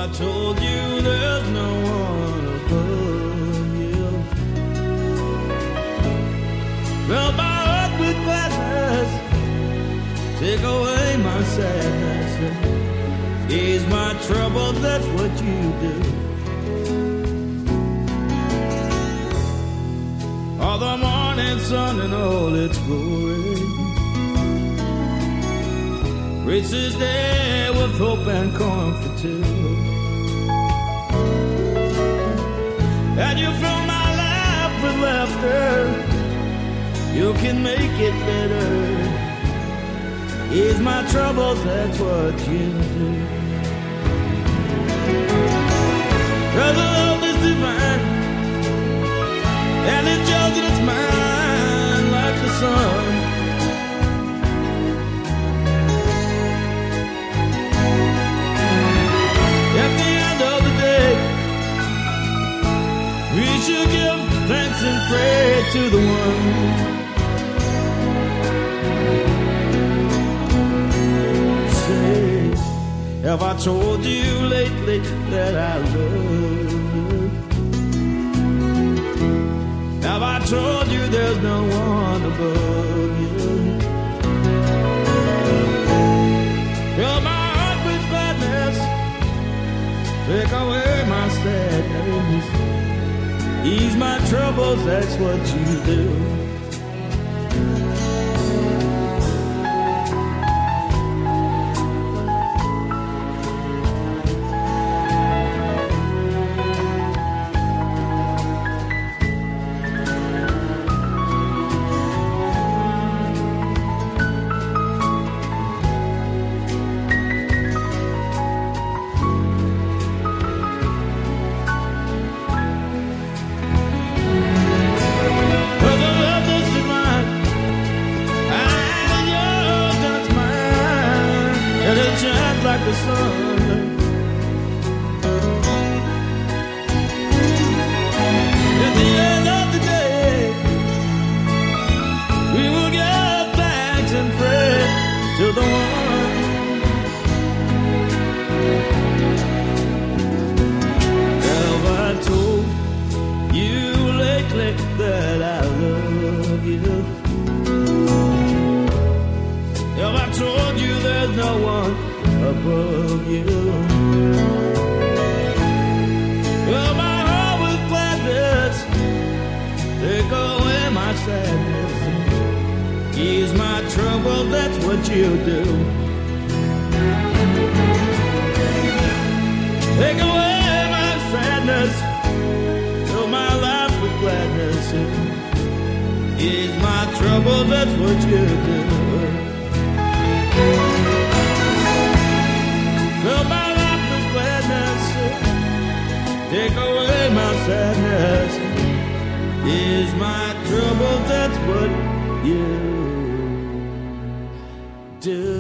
I told you there's no one above you? Fill my heart with gladness, take away my sadness, ease my trouble, that's what you do. All the morning sun and all its glory, reach this day with hope and comfort too. And you fill my life with laughter, you can make it better. Ease my troubles, that's what you do. 'Cause the love is divine, and it's yours and it's mine like the sun. At the end of the day, we should give thanks and pray to the one. Say, have I told you lately that I love you? Have I told you there's no one above you? Fill my heart with gladness, take away my sadness, ease my troubles, that's what you do. Like the sun, at the end of the day, we will give thanks and pray to the one. Have I told you lately that I love you? Have I told you there's no one above you? Fill my heart with gladness, take away my sadness, ease my trouble, that's what you do. Take away my sadness, fill my life with gladness, ease my trouble, that's what you do. Fill my life with gladness, take away my sadness, ease my trouble, that's what you do.